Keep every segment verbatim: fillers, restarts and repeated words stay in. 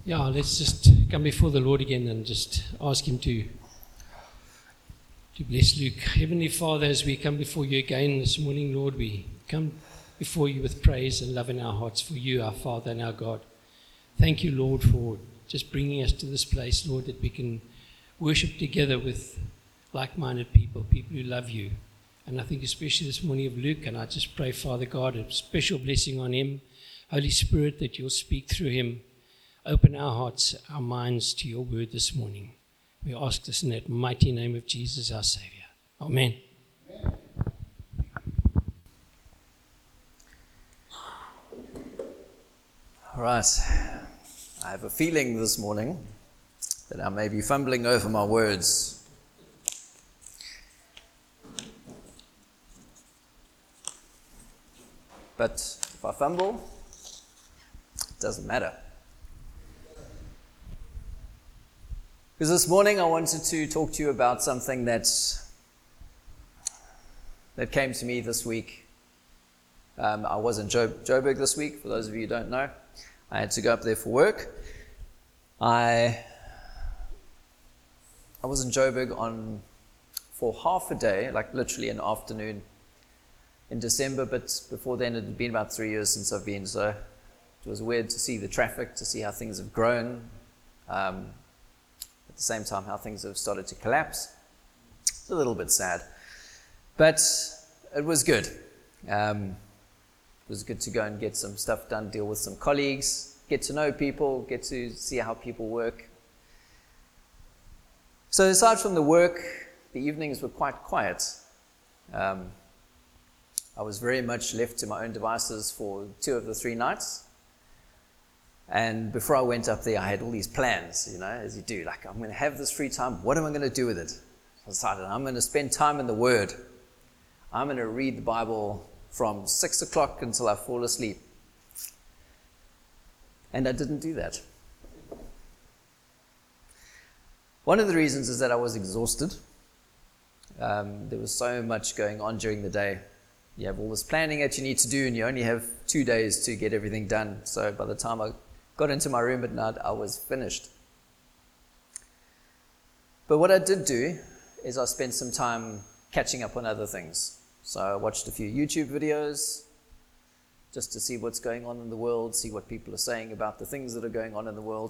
Yeah, let's just come before the Lord again and just ask Him to, to bless Luke. Heavenly Father, as we come before you again this morning, Lord, we come before you with praise and love in our hearts for you, our Father and our God. Thank you, Lord, for just bringing us to this place, Lord, that we can worship together with like-minded people, people who love you. And I think especially this morning of Luke, and I just pray, Father God, a special blessing on him. Holy Spirit, that you'll speak through him. Open our hearts, our minds to your word this morning. We ask this in that mighty name of Jesus, our Savior. Amen. All right. I have a feeling this morning that I may be fumbling over my words. But if I fumble, it doesn't matter. Because this morning I wanted to talk to you about something that's, that came to me this week. Um, I was in jo- Joburg this week, for those of you who don't know. I had to go up there for work. I I was in Joburg on for half a day, like literally an afternoon in December, but before then it had been about three years since I've been, so it was weird to see the traffic, to see how things have grown. Um, At the same time, how things have started to collapse. It's a little bit sad, but it was good. Um, it was good to go and get some stuff done, deal with some colleagues, get to know people, get to see how people work. So aside from the work, the evenings were quite quiet. Um, I was very much left to my own devices for two of the three nights. And before I went up there, I had all these plans, you know, as you do. Like, I'm going to have this free time. What am I going to do with it? I decided I'm going to spend time in the Word. I'm going to read the Bible from six o'clock until I fall asleep. And I didn't do that. One of the reasons is that I was exhausted. Um, there was so much going on during the day. You have all this planning that you need to do, and you only have two days to get everything done. So by the time I got into my room at night, I was finished. But what I did do is I spent some time catching up on other things. So I watched a few YouTube videos just to see what's going on in the world, see what people are saying about the things that are going on in the world.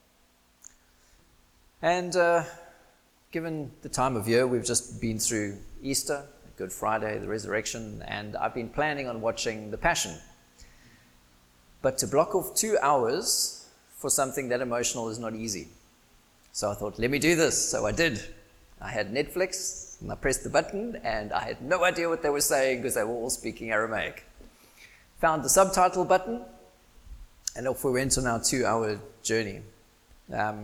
And uh, given the time of year, we've just been through Easter, Good Friday, the Resurrection, and I've been planning on watching The Passion. But to block off two hours for something that emotional is not easy. So I thought, let me do this. So I did. I had Netflix, and I pressed the button, and I had no idea what they were saying because they were all speaking Aramaic. Found the subtitle button, and off we went on our two-hour journey. Um,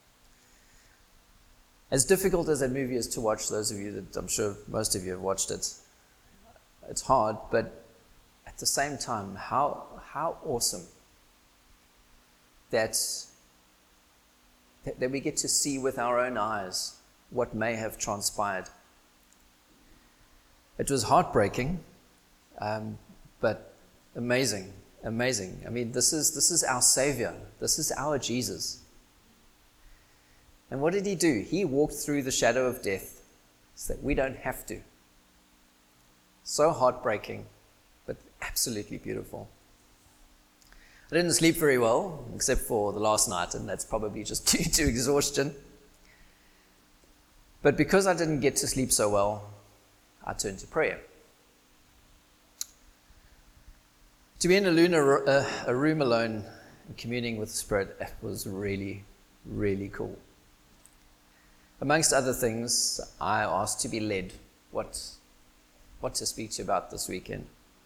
as difficult as that movie is to watch, those of you that I'm sure most of you have watched it, it's hard, but at the same time, how how awesome that, that we get to see with our own eyes what may have transpired. It was heartbreaking, um, but amazing, amazing. I mean, this is this is our Savior. This is our Jesus. And what did he do? He walked through the shadow of death so that we don't have to. So heartbreaking, but absolutely beautiful. I didn't sleep very well, except for the last night, and that's probably just due to exhaustion. But because I didn't get to sleep so well, I turned to prayer. To be in a, lunar, uh, a room alone and communing with the Spirit was really, really cool. Amongst other things, I asked to be led what, what to speak to you about this weekend.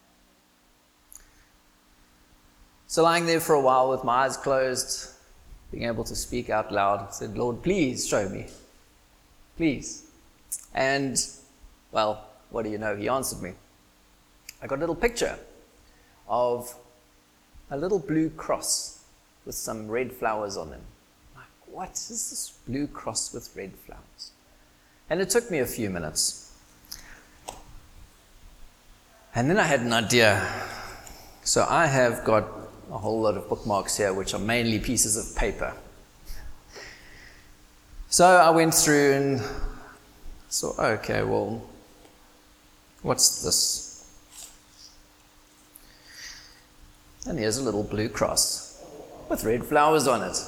So lying there for a while with my eyes closed, being able to speak out loud, I said, Lord, please show me. Please. And, well, what do you know? He answered me. I got a little picture of a little blue cross with some red flowers on them. Like, what is this blue cross with red flowers? And it took me a few minutes. And then I had an idea. So I have got a whole lot of bookmarks here, which are mainly pieces of paper. So I went through and thought, okay, well, what's this? And here's a little blue cross with red flowers on it.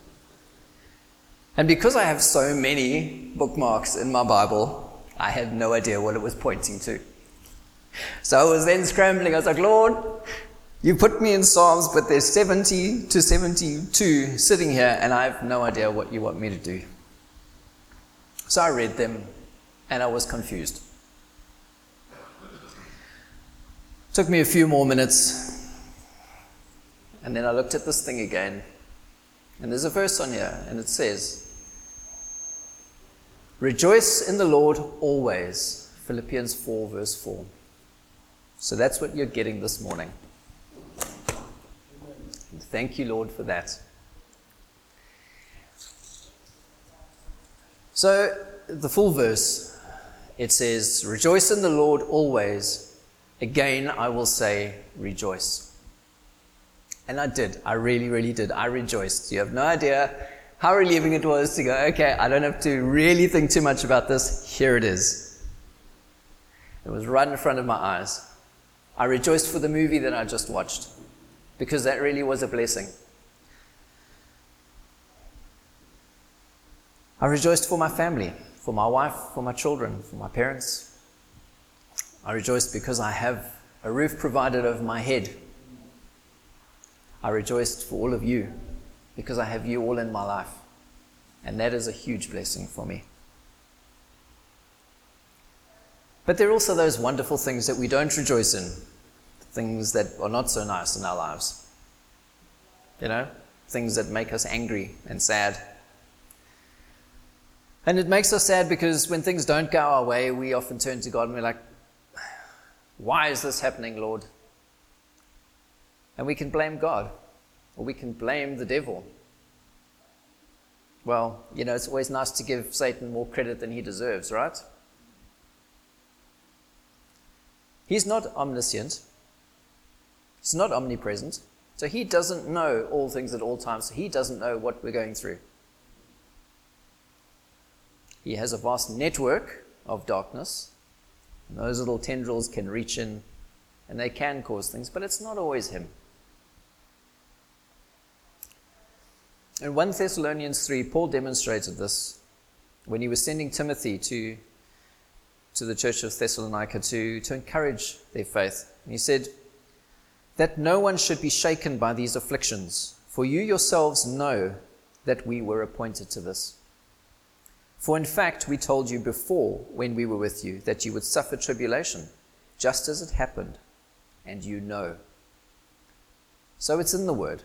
And because I have so many bookmarks in my Bible, I had no idea what it was pointing to. So I was then scrambling. I was like, Lord, you put me in Psalms, but there's seventy to seventy-two sitting here, and I have no idea what you want me to do. So I read them, and I was confused. Took me a few more minutes, and then I looked at this thing again, and there's a verse on here, and it says, rejoice in the Lord always, Philippians four, verse four. So that's what you're getting this morning. And thank you, Lord, for that. So the full verse, it says, rejoice in the Lord always. Again, I will say, rejoice. And I did. I really, really did. I rejoiced. You have no idea how relieving it was to go, okay, I don't have to really think too much about this. Here it is. It was right in front of my eyes. I rejoiced for the movie that I just watched, because that really was a blessing. I rejoiced for my family, for my wife, for my children, for my parents. I rejoiced because I have a roof provided over my head. I rejoiced for all of you, because I have you all in my life. And that is a huge blessing for me. But there are also those wonderful things that we don't rejoice in, things that are not so nice in our lives. You know, things that make us angry and sad. And it makes us sad because when things don't go our way, we often turn to God and we're like, why is this happening, Lord? And we can blame God, or we can blame the devil. Well, you know, it's always nice to give Satan more credit than he deserves, right? He's not omniscient. He's not omnipresent. So he doesn't know all things at all times. So he doesn't know what we're going through. He has a vast network of darkness. And those little tendrils can reach in and they can cause things, but it's not always him. In First Thessalonians three, Paul demonstrated this when he was sending Timothy to, to the church of Thessalonica to, to encourage their faith. And he said that no one should be shaken by these afflictions, for you yourselves know that we were appointed to this. For in fact, we told you before when we were with you that you would suffer tribulation, just as it happened, and you know. So it's in the Word.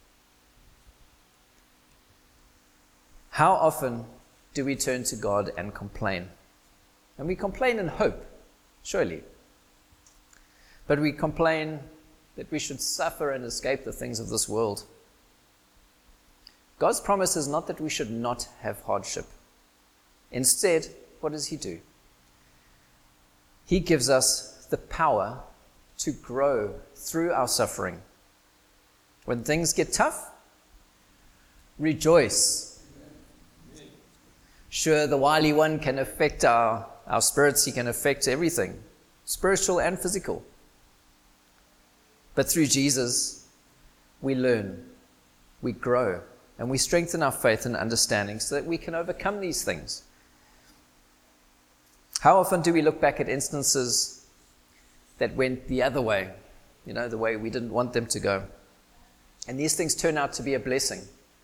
How often do we turn to God and complain? And we complain in hope, surely. But we complain that we should suffer and escape the things of this world. God's promise is not that we should not have hardship. Instead, what does He do? He gives us the power to grow through our suffering. When things get tough, rejoice. Sure, the wily one can affect our, our spirits. He can affect everything, spiritual and physical. But through Jesus, we learn, we grow, and we strengthen our faith and understanding so that we can overcome these things. How often do we look back at instances that went the other way, you know, the way we didn't want them to go? And these things turn out to be a blessing.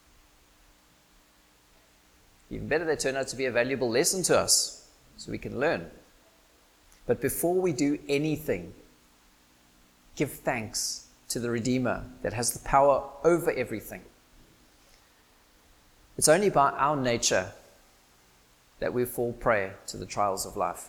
Even better, they turn out to be a valuable lesson to us, so we can learn. But before we do anything, give thanks to the Redeemer that has the power over everything. It's only by our nature that we fall prey to the trials of life.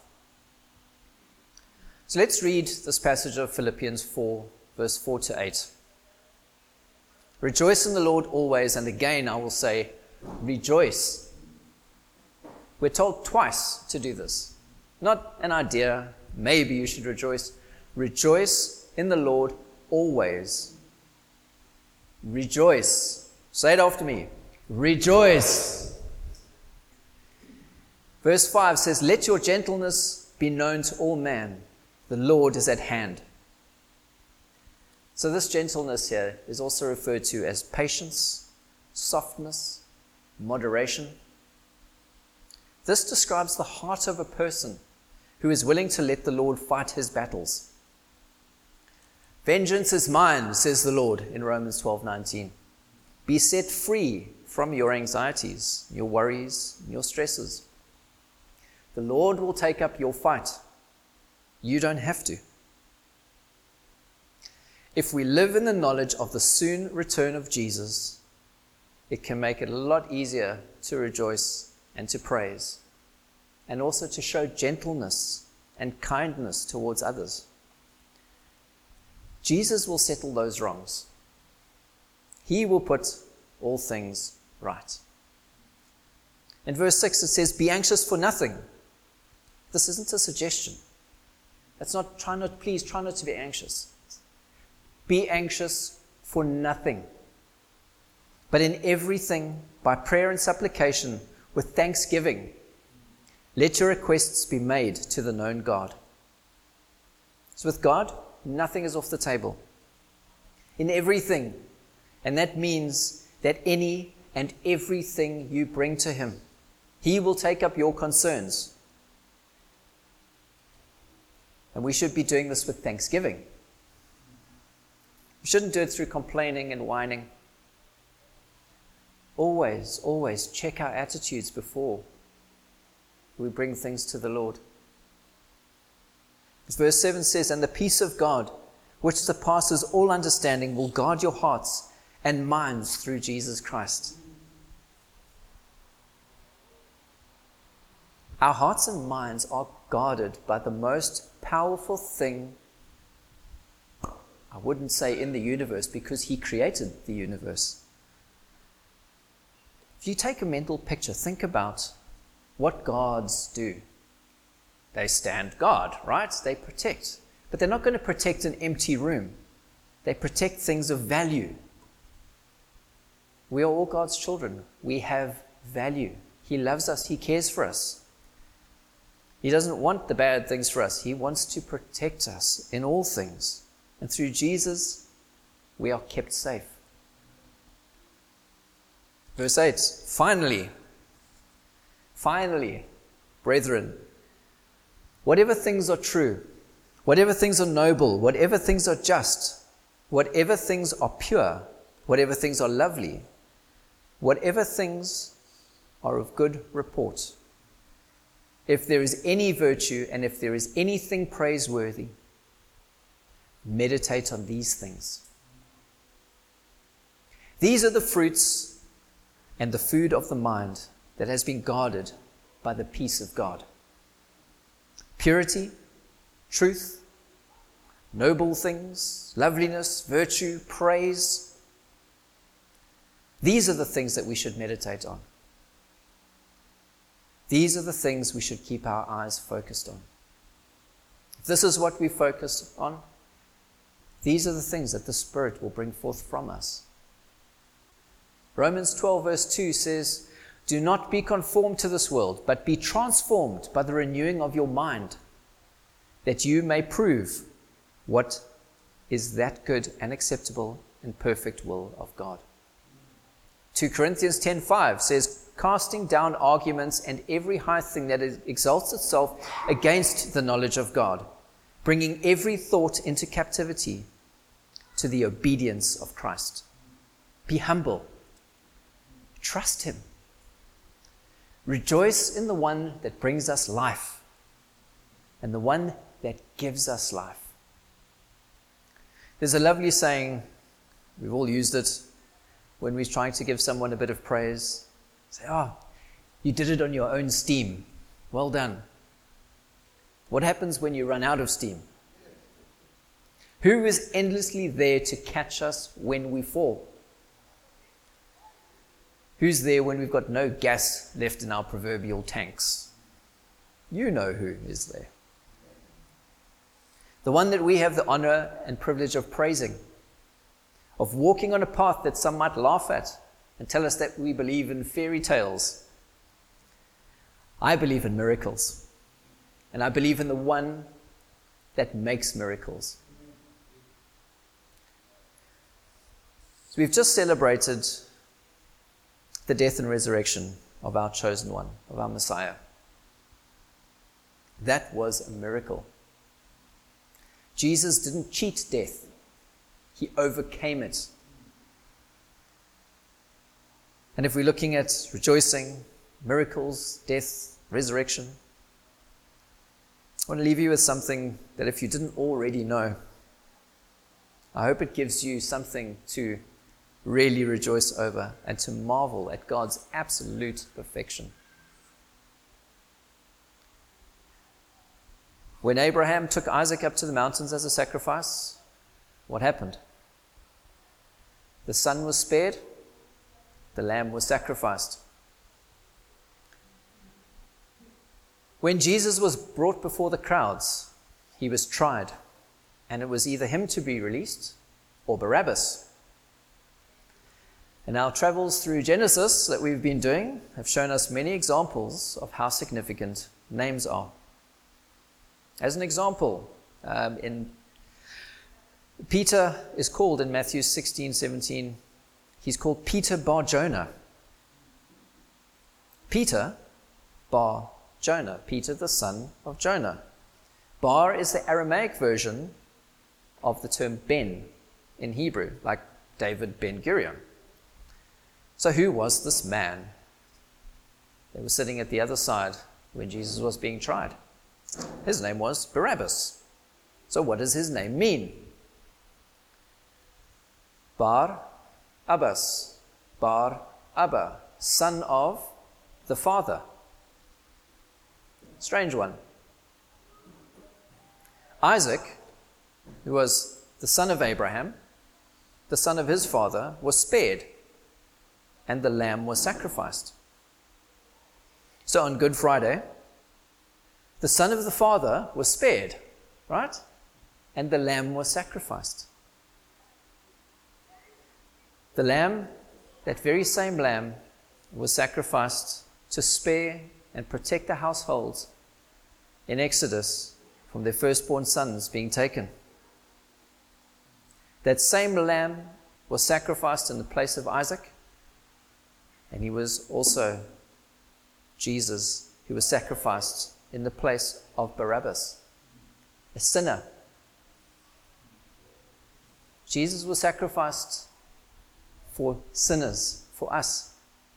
So let's read this passage of Philippians four, verse four to eight. Rejoice in the Lord always, and again I will say, rejoice. We're told twice to do this. Not an idea, maybe you should rejoice. Rejoice in the Lord always. rejoice. Say it after me. Rejoice. Verse five says, let your gentleness be known to all men. The Lord is at hand. So this gentleness here is also referred to as patience, softness, moderation. This describes the heart of a person who is willing to let the Lord fight his battles. Vengeance is mine, says the Lord in Romans twelve nineteen. Be set free from your anxieties, your worries, your stresses. The Lord will take up your fight. You don't have to. If we live in the knowledge of the soon return of Jesus, it can make it a lot easier to rejoice and to praise, and also to show gentleness and kindness towards others. Jesus will settle those wrongs. He will put all things right. In verse six it says, be anxious for nothing. This isn't a suggestion. That's not, try not, please try not to be anxious. Be anxious for nothing. But in everything, by prayer and supplication, with thanksgiving, let your requests be made to the known God. So with God, nothing is off the table. In everything, and that means that any and everything you bring to Him, He will take up your concerns. And we should be doing this with thanksgiving. We shouldn't do it through complaining and whining. Always, always check our attitudes before we bring things to the Lord. As verse seven says, and the peace of God, which surpasses all understanding, will guard your hearts and minds through Jesus Christ. Our hearts and minds are guarded by the most powerful thing, I wouldn't say in the universe, because He created the universe. If you take a mental picture, think about what guards do. They stand guard, right? They protect. But they're not going to protect an empty room. They protect things of value. We are all God's children. We have value. He loves us. He cares for us. He doesn't want the bad things for us. He wants to protect us in all things. And through Jesus, we are kept safe. Verse eight, finally, finally, brethren, whatever things are true, whatever things are noble, whatever things are just, whatever things are pure, whatever things are lovely, whatever things are of good report, if there is any virtue and if there is anything praiseworthy, meditate on these things. These are the fruits and the food of the mind that has been guarded by the peace of God. Purity, truth, noble things, loveliness, virtue, praise. These are the things that we should meditate on. These are the things we should keep our eyes focused on. If this is what we focus on, these are the things that the Spirit will bring forth from us. Romans twelve verse two says, do not be conformed to this world, but be transformed by the renewing of your mind, that you may prove what is that good and acceptable and perfect will of God. Second Corinthians ten five says, casting down arguments and every high thing that exalts itself against the knowledge of God, bringing every thought into captivity to the obedience of Christ. Be humble. Trust Him. Rejoice in the one that brings us life and the one that gives us life. There's a lovely saying, we've all used it, when we're trying to give someone a bit of praise. Say, oh, you did it on your own steam. Well done. What happens when you run out of steam? Who is endlessly there to catch us when we fall? Who's there when we've got no gas left in our proverbial tanks? You know who is there. The one that we have the honor and privilege of praising, of walking on a path that some might laugh at and tell us that we believe in fairy tales. I believe in miracles, and I believe in the one that makes miracles. So we've just celebrated the death and resurrection of our chosen one, of our Messiah. That was a miracle. Jesus didn't cheat death. He overcame it. And if we're looking at rejoicing, miracles, death, resurrection, I want to leave you with something that if you didn't already know, I hope it gives you something to really rejoice over and to marvel at God's absolute perfection. When Abraham took Isaac up to the mountains as a sacrifice, what happened? The son was spared, the lamb was sacrificed. When Jesus was brought before the crowds, he was tried, and it was either him to be released or Barabbas. And our travels through Genesis that we've been doing have shown us many examples of how significant names are. As an example, um, in Peter is called in Matthew sixteen, seventeen, he's called Peter Bar Jonah. Peter Bar Jonah, Peter the son of Jonah. Bar is the Aramaic version of the term Ben in Hebrew, like David Ben Gurion. So who was this man that was sitting at the other side when Jesus was being tried? His name was Barabbas. So what does his name mean? Bar Abbas, Bar Abba, son of the Father. Strange one. Isaac, who was the son of Abraham, the son of his father, was spared, and the lamb was sacrificed. So on Good Friday, the son of the father was spared, right? And the lamb was sacrificed. The lamb, that very same lamb, was sacrificed to spare and protect the households in Exodus from their firstborn sons being taken. That same lamb was sacrificed in the place of Isaac, and he was also Jesus, who was sacrificed in the place of Barabbas, a sinner. Jesus was sacrificed for sinners, for us.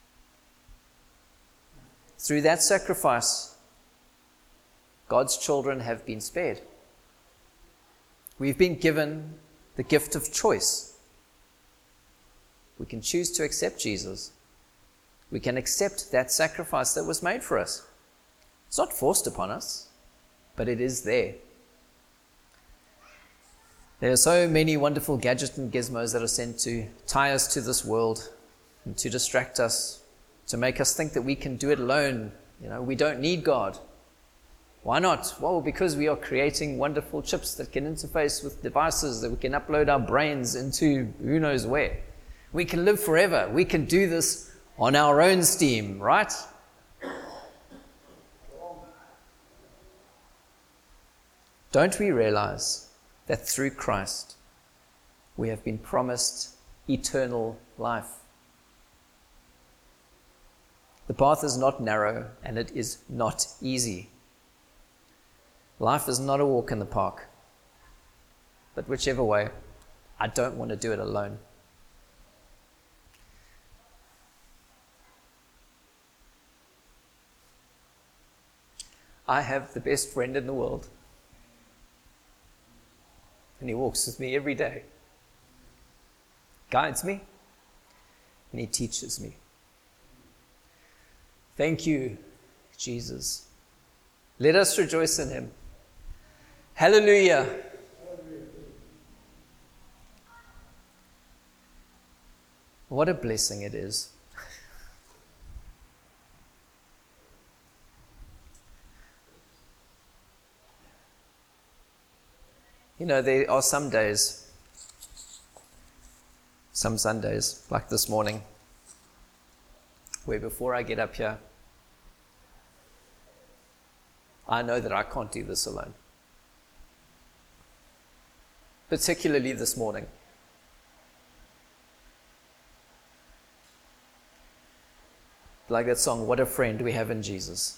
Through that sacrifice, God's children have been spared. We've been given the gift of choice. We can choose to accept Jesus. We can accept that sacrifice that was made for us. It's not forced upon us, but it is there. There are so many wonderful gadgets and gizmos that are sent to tie us to this world and to distract us, to make us think that we can do it alone. You know, we don't need God. Why not? Well, because we are creating wonderful chips that can interface with devices that we can upload our brains into who knows where. We can live forever. We can do this on our own steam, right? Don't we realize that through Christ we have been promised eternal life? The path is not narrow and it is not easy. Life is not a walk in the park. But whichever way, I don't want to do it alone. I have the best friend in the world. And he walks with me every day, guides me, and he teaches me. Thank you, Jesus. Let us rejoice in him. Hallelujah. What a blessing it is. You know, there are some days some Sundays, like this morning, where before I get up here, I know that I can't do this alone. Particularly this morning. Like that song, What a Friend We Have in Jesus.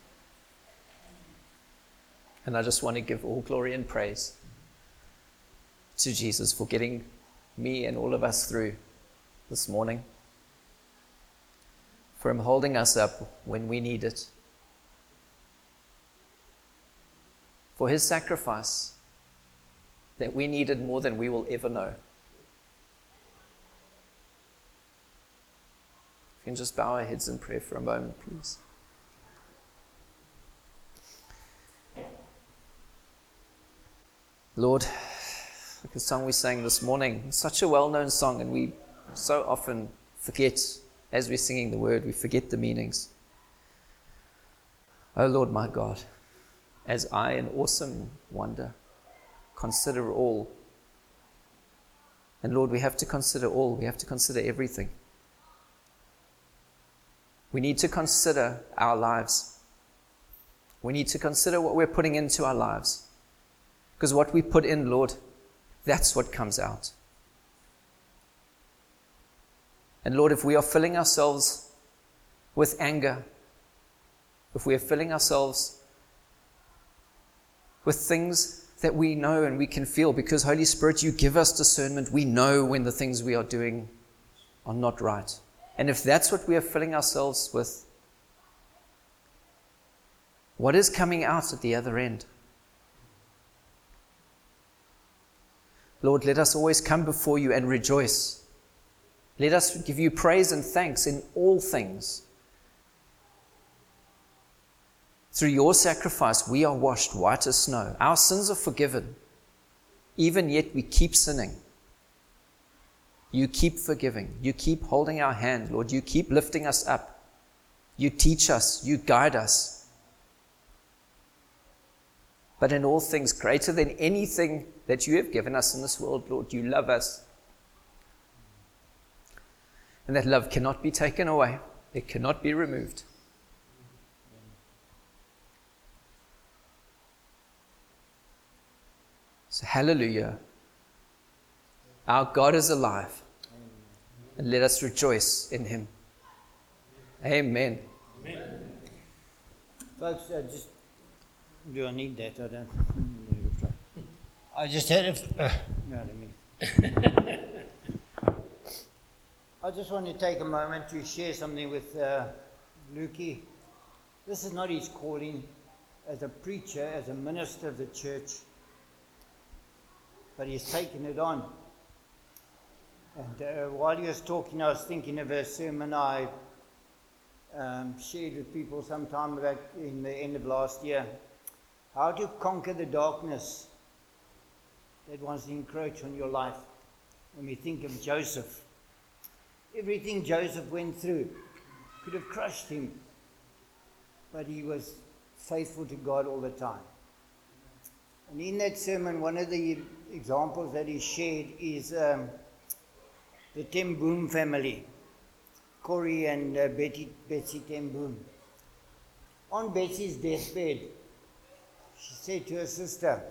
And I just want to give all glory and praise to Jesus for getting me and all of us through this morning. For him holding us up when we need it. For his sacrifice that we needed more than we will ever know. We can just bow our heads in prayer for a moment, please. Lord, like the song we sang this morning, such a well-known song, and we so often forget, as we're singing the word, we forget the meanings. Oh Lord my God, as I in awesome wonder consider all, and Lord, we have to consider all, we have to consider everything. We need to consider our lives. We need to consider what we're putting into our lives. Because what we put in, Lord, that's what comes out. And Lord, if we are filling ourselves with anger, if we are filling ourselves with things that we know and we can feel, because Holy Spirit, you give us discernment, we know when the things we are doing are not right. And if that's what we are filling ourselves with, what is coming out at the other end? Lord, let us always come before you and rejoice. Let us give you praise and thanks in all things. Through your sacrifice, we are washed white as snow. Our sins are forgiven. Even yet we keep sinning. You keep forgiving. You keep holding our hand, Lord. You keep lifting us up. You teach us. You guide us. But in all things, greater than anything that you have given us in this world, Lord, you love us. And that love cannot be taken away. It cannot be removed. So hallelujah. Our God is alive. And let us rejoice in him. Amen. Amen. Folks, I just, do I need that? I don't. I just had a, uh, no, let me. I just want to take a moment to share something with uh, Lukey. This is not his calling as a preacher, as a minister of the church, but he's taken it on. And uh, while he was talking, I was thinking of a sermon I um, shared with people some time back in the end of last year. How to conquer the darkness that wants to encroach on your life. When we think of Joseph, everything Joseph went through could have crushed him, but he was faithful to God all the time. And in that sermon, one of the examples that he shared is um, the Ten Boom family, Corey and uh, Betty, Betsy Ten Boom. On Betsy's deathbed, she said to her sister,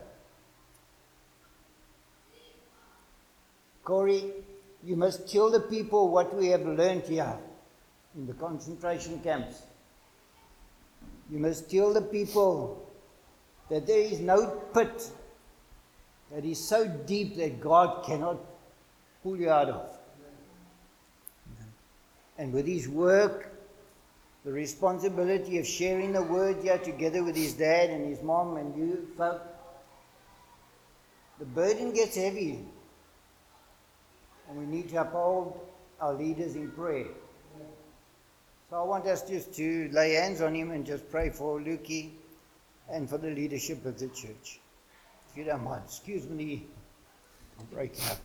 Corey, you must tell the people what we have learned here in the concentration camps. You must tell the people that there is no pit that is so deep that God cannot pull you out of. And with his work, the responsibility of sharing the word here together with his dad and his mom and you folk, the burden gets heavy. And we need to uphold our leaders in prayer. So I want us just to lay hands on him and just pray for Lukey and for the leadership of the church. If you don't mind, excuse me, I'm breaking up.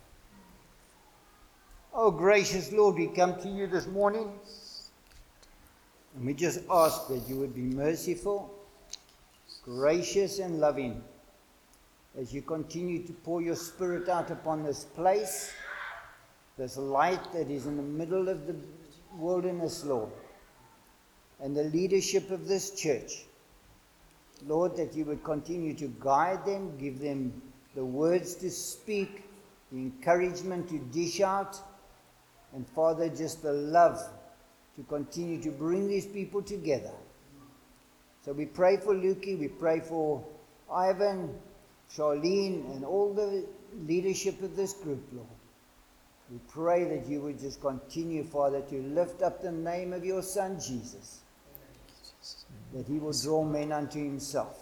Oh, gracious Lord, we come to you this morning and we just ask that you would be merciful, gracious and loving as you continue to pour your Spirit out upon this place this light that is in the middle of the wilderness, Lord, and the leadership of this church. Lord, that you would continue to guide them, give them the words to speak, the encouragement to dish out, and Father, just the love to continue to bring these people together. So we pray for Lukey, we pray for Ivan, Charlene, and all the leadership of this group, Lord. We pray that you would just continue, Father, to lift up the name of your Son, Jesus, that he will draw men unto himself.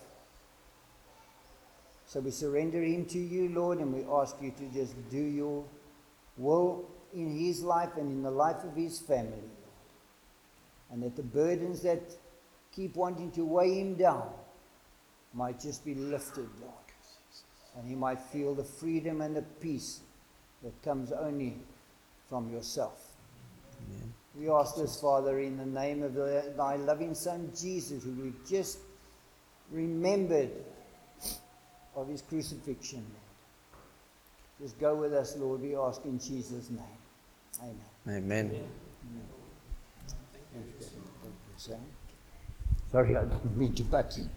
So we surrender him to you, Lord, and we ask you to just do your will in his life and in the life of his family, Lord. And that the burdens that keep wanting to weigh him down might just be lifted, Lord. And he might feel the freedom and the peace that comes only from yourself. Amen. We ask this, Father, in the name of the, thy loving Son, Jesus, who we've just remembered of his crucifixion. Just go with us, Lord, we ask in Jesus' name. Amen. Amen. Amen. Sorry, I didn't mean to butt you.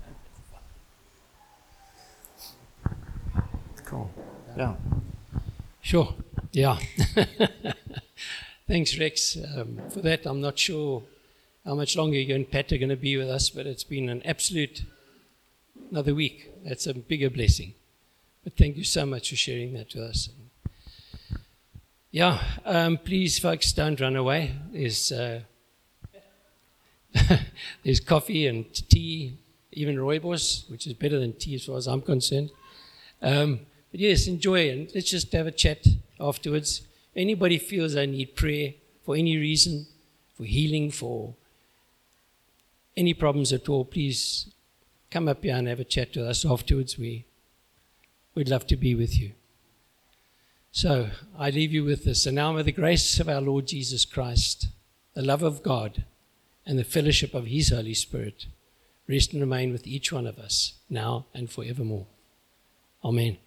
Cool. Yeah. Sure. Yeah. Thanks, Rex, um, for that. I'm not sure how much longer you and Pat are going to be with us, but it's been an absolute another week. That's a bigger blessing. But thank you so much for sharing that with us. Yeah, um, please, folks, don't run away. There's uh, there's coffee and tea, even rooibos, which is better than tea as far as I'm concerned. Um, but yes, enjoy, and let's just have a chat afterwards. Anybody feels they need prayer for any reason, for healing, for any problems at all, please come up here and have a chat with us afterwards. We, we'd love to be with you. So I leave you with this. And now may the grace of our Lord Jesus Christ, the love of God, and the fellowship of his Holy Spirit rest and remain with each one of us now and forevermore. Amen.